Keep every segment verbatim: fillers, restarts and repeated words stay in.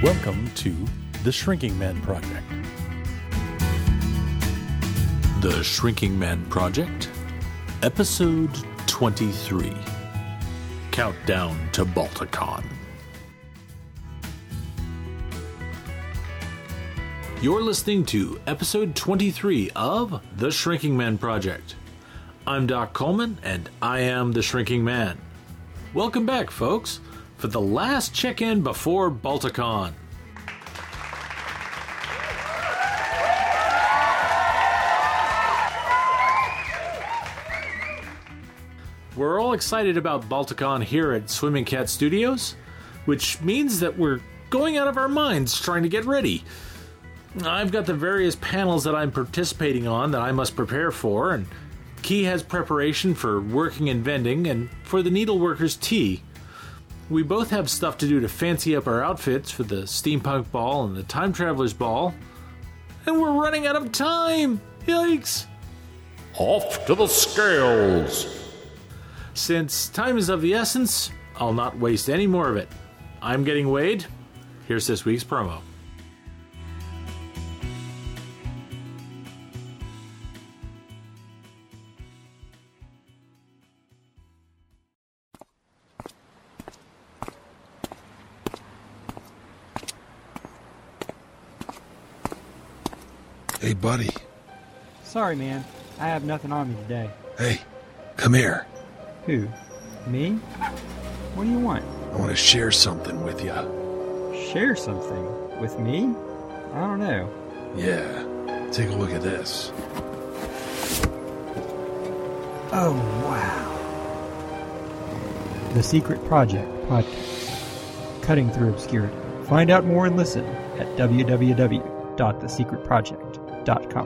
Welcome to The Shrinking Man Project. The Shrinking Man Project, Episode twenty-three. Countdown to Balticon. You're listening to Episode twenty-three of The Shrinking Man Project. I'm Doc Coleman, and I am The Shrinking Man. Welcome back, folks, for the last check-in before Balticon. We're all excited about Balticon here at Swimming Cat Studios, which means that we're going out of our minds trying to get ready. I've got the various panels that I'm participating on that I must prepare for, and Key has preparation for working and vending, and for the Needleworkers tea. We both have stuff to do to fancy up our outfits for the Steampunk Ball and the Time Traveler's Ball. And we're running out of time! Yikes! Off to the scales! Since time is of the essence, I'll not waste any more of it. I'm getting weighed. Here's this week's promo. Hey, buddy. Sorry, man. I have nothing on me today. Hey, come here. Who? Me? What do you want? I want to share something with you. Share something? With me? I don't know. Yeah. Take a look at this. Oh, wow. The Secret Project podcast. Cutting through obscurity. Find out more and listen at w w w dot the secret project dot com.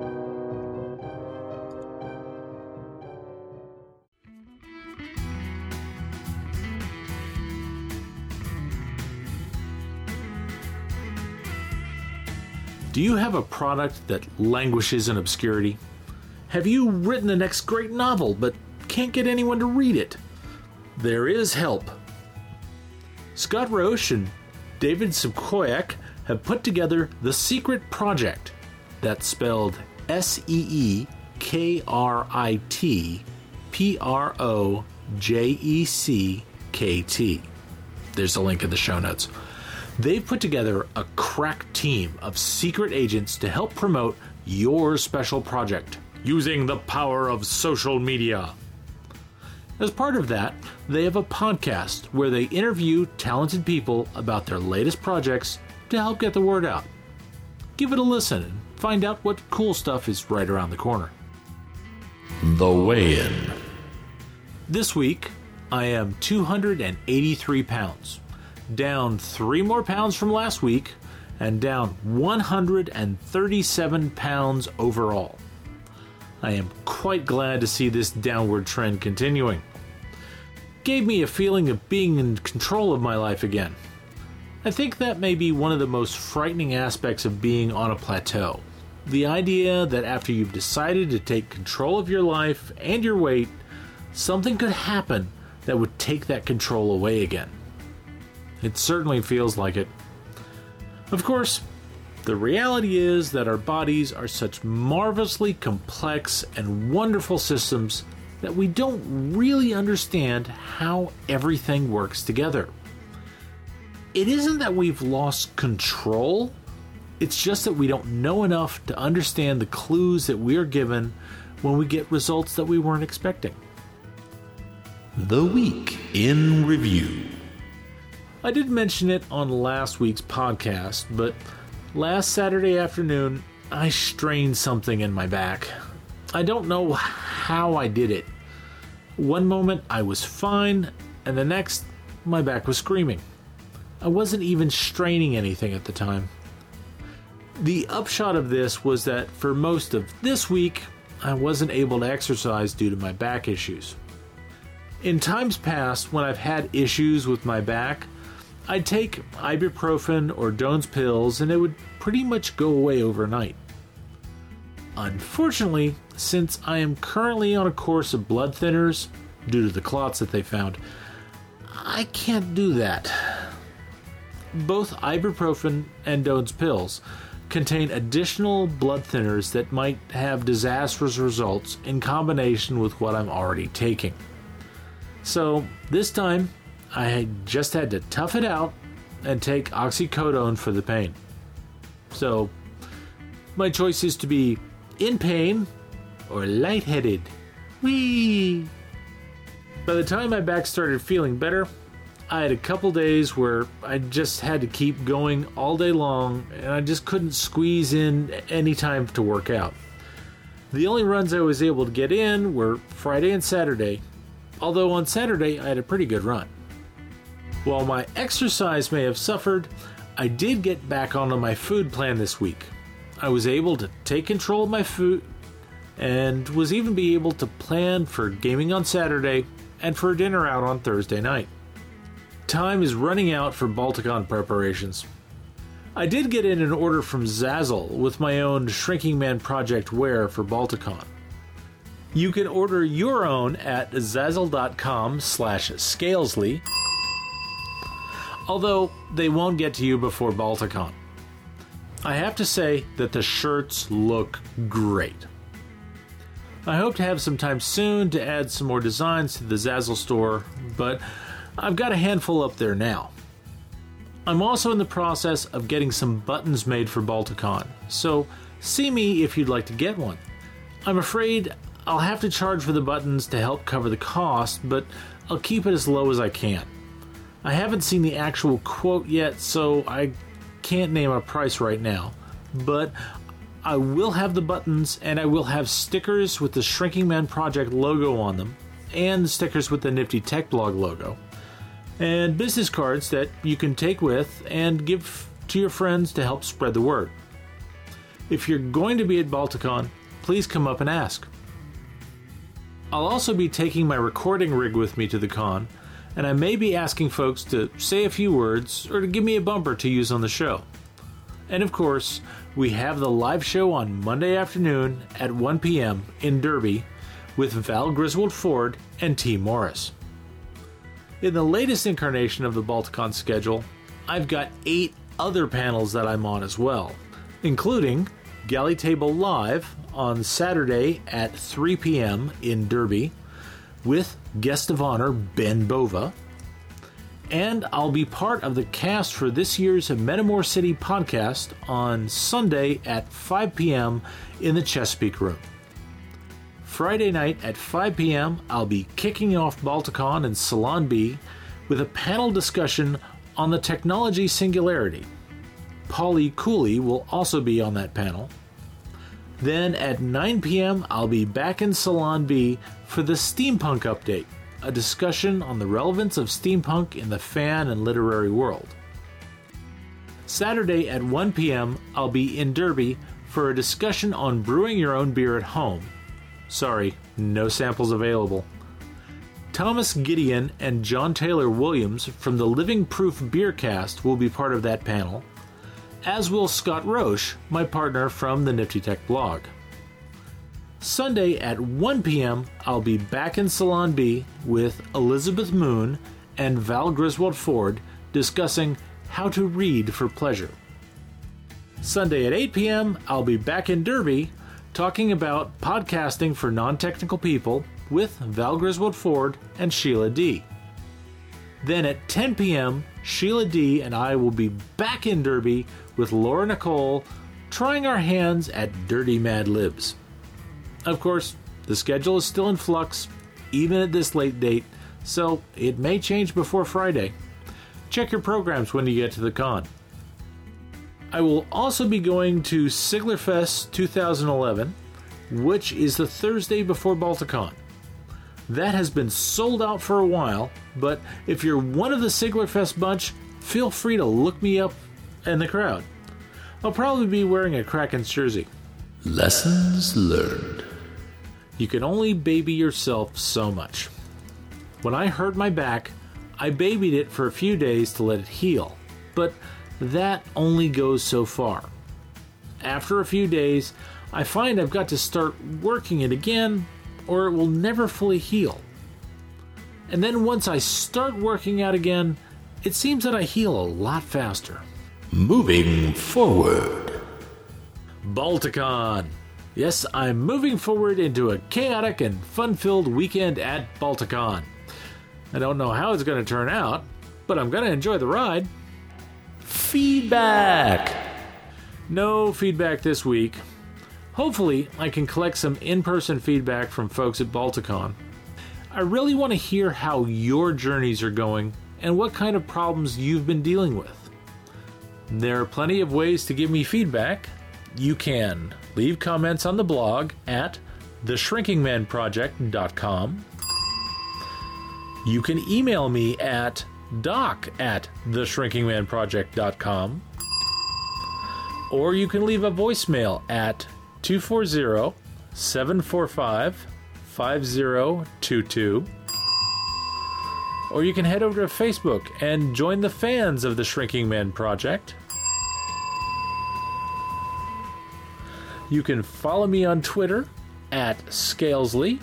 Do you have a product that languishes in obscurity? Have you written the next great novel but can't get anyone to read it? There is help. Scott Roche and David Subkoyak have put together The Secret Project. That's spelled S E E K R I T P R O J E C K T. There's a link in the show notes. They've put together a crack team of secret agents to help promote your special project using the power of social media. As part of that, they have a podcast where they interview talented people about their latest projects to help get the word out. Give it a listen and find out what cool stuff is right around the corner. The Weigh-In. This week, I am two hundred eighty-three pounds. Down three more pounds from last week, and down one hundred thirty-seven pounds overall. I am quite glad to see this downward trend continuing. Gave me a feeling of being in control of my life again. I think that may be one of the most frightening aspects of being on a plateau. The idea that after you've decided to take control of your life and your weight, something could happen that would take that control away again. It certainly feels like it. Of course, the reality is that our bodies are such marvelously complex and wonderful systems that we don't really understand how everything works together. It isn't that we've lost control, it's just that we don't know enough to understand the clues that we are given when we get results that we weren't expecting. The Week in Review. I did mention it on last week's podcast, but last Saturday afternoon, I strained something in my back. I don't know how I did it. One moment I was fine, and the next, my back was screaming. I wasn't even straining anything at the time. The upshot of this was that for most of this week, I wasn't able to exercise due to my back issues. In times past, when I've had issues with my back, I'd take ibuprofen or Doan's pills and it would pretty much go away overnight. Unfortunately, since I am currently on a course of blood thinners due to the clots that they found, I can't do that. both ibuprofen and Doan's pills contain additional blood thinners that might have disastrous results in combination with what I'm already taking. So this time, I just had to tough it out and take oxycodone for the pain. So my choice is to be in pain or lightheaded. Whee! By the time my back started feeling better, I had a couple days where I just had to keep going all day long, and I just couldn't squeeze in any time to work out. The only runs I was able to get in were Friday and Saturday, although on Saturday I had a pretty good run. While my exercise may have suffered, I did get back onto my food plan this week. I was able to take control of my food and was even be able to plan for gaming on Saturday and for a dinner out on Thursday night. Time is running out for Balticon preparations. I did get in an order from Zazzle with my own Shrinking Man Project wear for Balticon. You can order your own at zazzle.com slash scalesley, although they won't get to you before Balticon. I have to say that the shirts look great. I hope to have some time soon to add some more designs to the Zazzle store, but I've got a handful up there now. I'm also in the process of getting some buttons made for Balticon, so see me if you'd like to get one. I'm afraid I'll have to charge for the buttons to help cover the cost, but I'll keep it as low as I can. I haven't seen the actual quote yet, so I can't name a price right now, but I will have the buttons, and I will have stickers with the Shrinking Man Project logo on them, and stickers with the Nifty Tech Blog logo, and business cards that you can take with and give to your friends to help spread the word. If you're going to be at Balticon, please come up and ask. I'll also be taking my recording rig with me to the con, and I may be asking folks to say a few words or to give me a bumper to use on the show. And of course, we have the live show on Monday afternoon at one p.m. in Derby with Val Griswold Ford and T. Morris. In the latest incarnation of the Balticon schedule, I've got eight other panels that I'm on as well, including Galley Table Live on Saturday at three p.m. in Derby with guest of honor Ben Bova, and I'll be part of the cast for this year's Metamor City podcast on Sunday at five p.m. in the Chesapeake Room. Friday night at five p.m. I'll be kicking off Balticon in Salon B with a panel discussion on the technology singularity. Polly Cooley will also be on that panel. Then at nine p.m. I'll be back in Salon B for the Steampunk Update, a discussion on the relevance of steampunk in the fan and literary world. Saturday at one p.m. I'll be in Derby for a discussion on brewing your own beer at home. Sorry, no samples available. Thomas Gideon and John Taylor Williams from the Living Proof Beercast will be part of that panel, as will Scott Roche, my partner from the Nifty Tech blog. Sunday at one p.m. I'll be back in Salon B with Elizabeth Moon and Val Griswold Ford discussing how to read for pleasure. Sunday at eight p.m. I'll be back in Derby talking about podcasting for non-technical people with Val Griswold Ford and Sheila D. Then at ten p.m., Sheila D. and I will be back in Derby with Laura Nicole trying our hands at Dirty Mad Libs. Of course, the schedule is still in flux, even at this late date, so it may change before Friday. Check your programs when you get to the con. I will also be going to Siglerfest twenty eleven, which is the Thursday before Balticon. That has been sold out for a while, but if you're one of the Siglerfest bunch, feel free to look me up in the crowd. I'll probably be wearing a Kraken's jersey. Lessons learned. You can only baby yourself so much. When I hurt my back, I babied it for a few days to let it heal, but that only goes so far. After a few days, I find I've got to start working it again, or it will never fully heal. And then once I start working out again, it seems that I heal a lot faster. Moving forward. Balticon. Yes, I'm moving forward into a chaotic and fun-filled weekend at Balticon. I don't know how it's going to turn out, but I'm going to enjoy the ride. Feedback. No feedback this week. Hopefully, I can collect some in-person feedback from folks at Balticon. I really want to hear how your journeys are going and what kind of problems you've been dealing with. There are plenty of ways to give me feedback. You can leave comments on the blog at the shrinking man project dot com. You can email me at doc at the shrinking man project dot com. Or you can leave a voicemail at two four zero, seven four five, five zero two two. Or you can head over to Facebook and join the fans of the Shrinking Man Project. You can follow me on Twitter at Scalesley,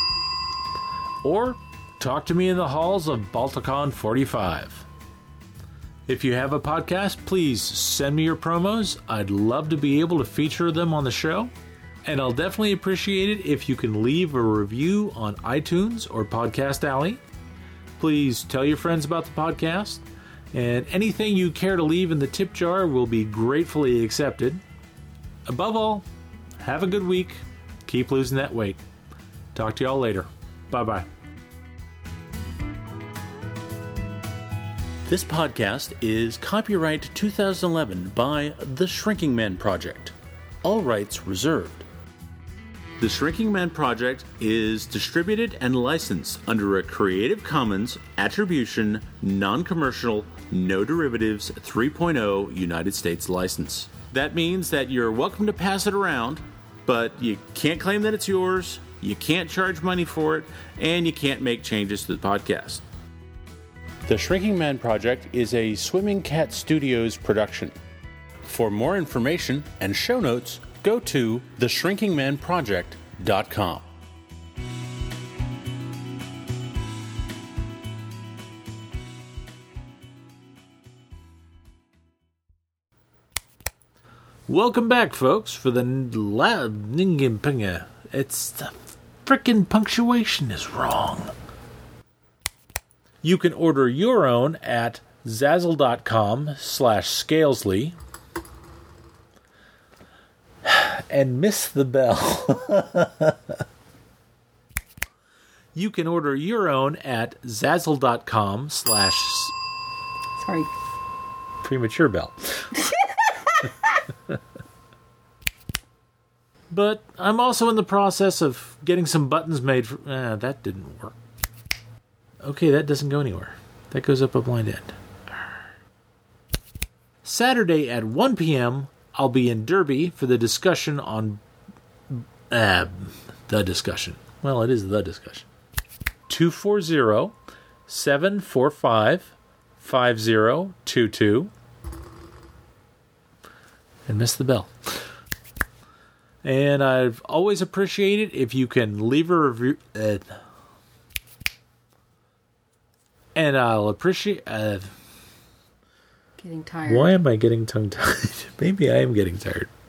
or talk to me in the halls of Balticon forty-five. If you have a podcast, please send me your promos. I'd love to be able to feature them on the show. And I'll definitely appreciate it if you can leave a review on iTunes or Podcast Alley. Please tell your friends about the podcast. And anything you care to leave in the tip jar will be gratefully accepted. Above all, have a good week. Keep losing that weight. Talk to y'all later. Bye-bye. This podcast is copyright two thousand eleven by The Shrinking Man Project. All rights reserved. The Shrinking Man Project is distributed and licensed under a Creative Commons Attribution, Non-Commercial, No Derivatives three point oh United States license. That means that you're welcome to pass it around, but you can't claim that it's yours, you can't charge money for it, and you can't make changes to the podcast. The Shrinking Man Project is a Swimming Cat Studios production. For more information and show notes, go to the shrinking man project dot com. Welcome back, folks, for the la- Ningin It's the frickin' punctuation is wrong. You can order your own at zazzle.com slash scalesley and miss the bell. You can order your own at zazzle.com slash Sorry. premature bell. But I'm also in the process of getting some buttons made for... Uh, that didn't work. Okay, that doesn't go anywhere. That goes up a blind end. Saturday at one p.m., I'll be in Derby for the discussion on... Uh, the discussion. Well, it is the discussion. two four zero, seven four five, five zero two two. And miss the bell. And I've always appreciated if you can leave a review... Uh, and I'll appreciate... Uh, Getting tired. why am I getting tongue-tied? Maybe I am getting tired.